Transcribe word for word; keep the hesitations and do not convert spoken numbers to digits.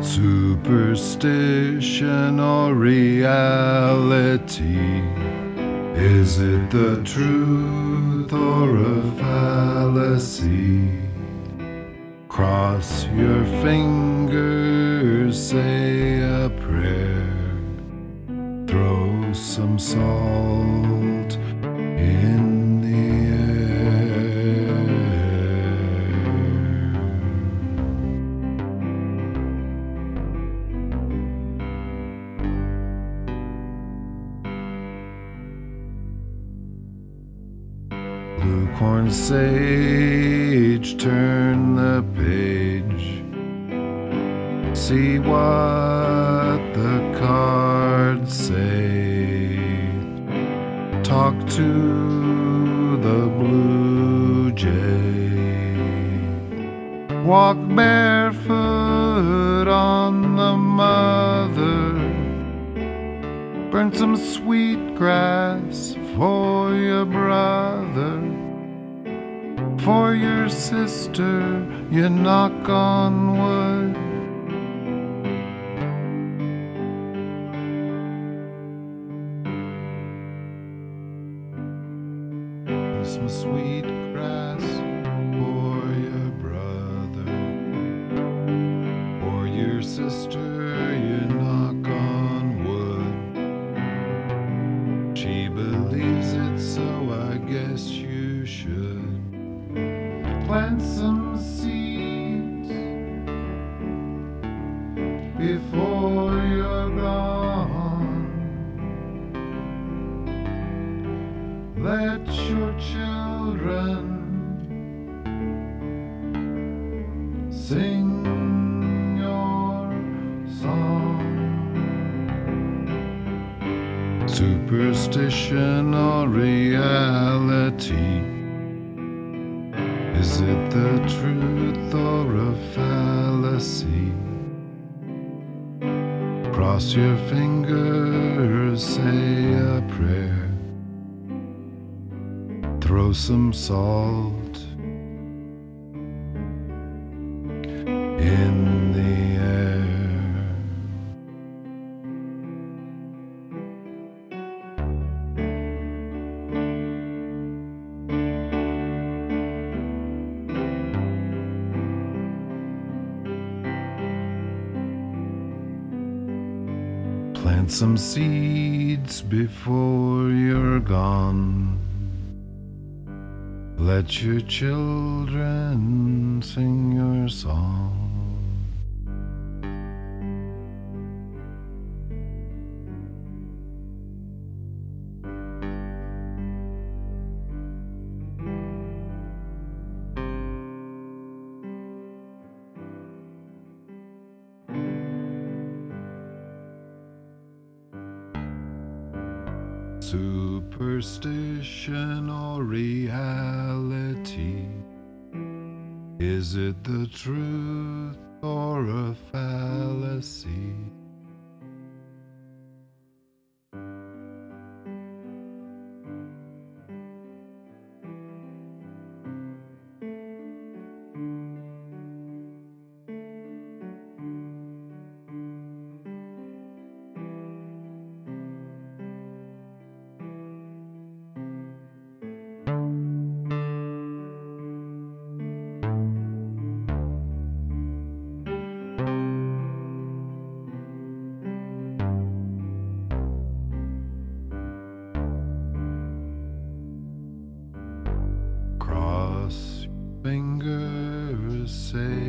Superstition or reality? Is it the truth or a fallacy? Cross your fingers, say a prayer, throw some salt in the blue corn sage, turn the page. See what the cards say. Talk to the blue jay. Walk barefoot on the mother. Burn some sweet grass for your brother. For your sister, you knock on wood. Some sweet grass for your brother. For your sister, you knock on wood. She believes it, so I guess you should. Plant some seeds before you're gone. Let your children sing your song. Superstition or reality? Is it the truth or a fallacy? Cross your fingers, say a prayer, throw some salt in the air. Plant some seeds before you're gone. Let your children sing your song. Superstition or reality? Is it the truth or a fallacy? Cross your fingers, say